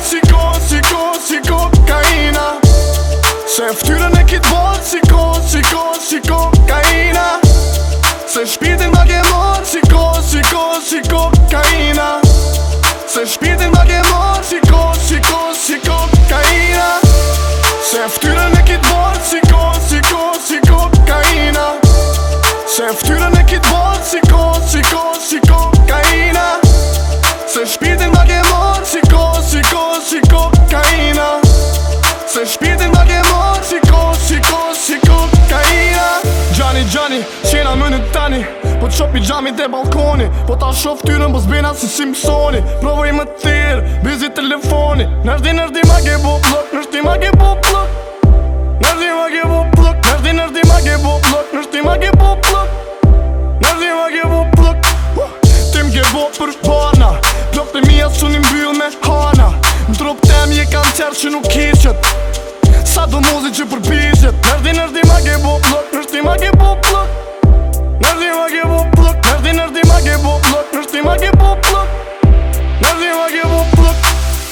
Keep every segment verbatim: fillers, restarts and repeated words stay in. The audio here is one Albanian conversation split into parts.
si ko, si ko, si kokaina. Se ftyrën e kit bot si ko, si ko, si kokaina. Se shpirtin ma ke mor si ko, si ko, si kokaina. Se shpirtin ma ke mor si ko, si ko, si kokaina. Se ftyrën e kit bot si ko, si ko, si kokaina. Se ftyrën e kit bot si ko, si ko, si kokaina. Se shpirtin ma ke mor si ko, si ko, si kokaina. Se shpirtin ma ke mor si ko, si ko, si kokaina. Gjani, gjani, qena më në tani Po të shop i gjamit e balkoni Po ta shof tyrën po zbena si Simpsoni Provoj më tërë, bizi telefoni Nërdi, nërdi ma ke bo blok Nërdi ma ke bo blok Nërdi ma ke bo blok Nërdi, nërdi ma ke bo blok Nërdi ma ke bo blok Nërdi ma ke bo blok Tim ke bo për pana Plop të mija su një mbyll me hana Në trup tem je kancer që nuk kishet Sa do muzi që përpishet Nërdi, nërdi ma ke bo blok Nërdi ma ke bo blok Nërdi ma ke bo blok Nërdi, nërdi ma ke bo blok Nërdi ma ke bo blok Nërdi ma ke bo blok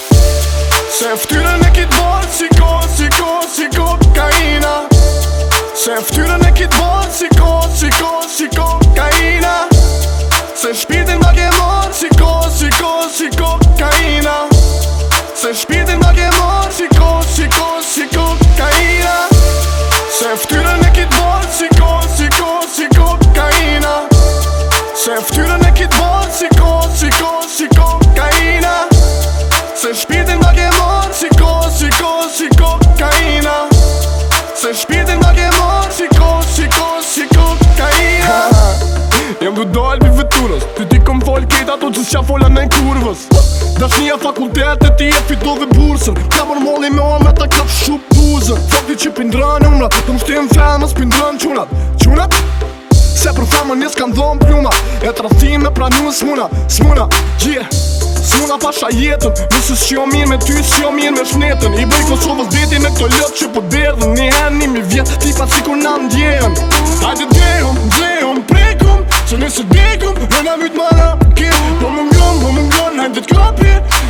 Se ftyrën e kit bot si ko, si ko, si kokaina. Se ftyrën e kit bot si ko, si ko, si kokaina. Se shpirtin ma ke mor si ko, si ko, si kokaina. Se shpirtin ma ke mor si ko, si ko, si kokaina. Se ftyrën e kit bot si ko, si ko, si kokaina. Se ftyrën e kit bot si ko, si ko, si kokaina. Se shpirtin ma ke mor si ko, si ko, si kokaina. Se shpirtin ma ke mor si ko, si ko, si kokaina. Jem du dal pi veturës Ty ti kom fol kejt ato që s'qa fola me n'kurvës Dashnia fakultet e ti e fitove bursën Ka mor molli me o me ta kap shup buzën Fok ti që pindran umrat Të mështim femës pindran qunat Qunat? Se për femën nis kam dhom pluma E trafim me pranu s'muna S'muna, yeah S'muna pasha jetën Nëse s'qo mirë me ty s'qo mirë me shnetën I bëj Kosovës deti me këto lëtë që po derdhën Një hen një mi vjet Tipa si kur na ndjehen Hajde djehëm, djehëm, prekum Se nëse t'bekum Rëna myt mana kim Po më ngon, po më ngon Hajde t'kapi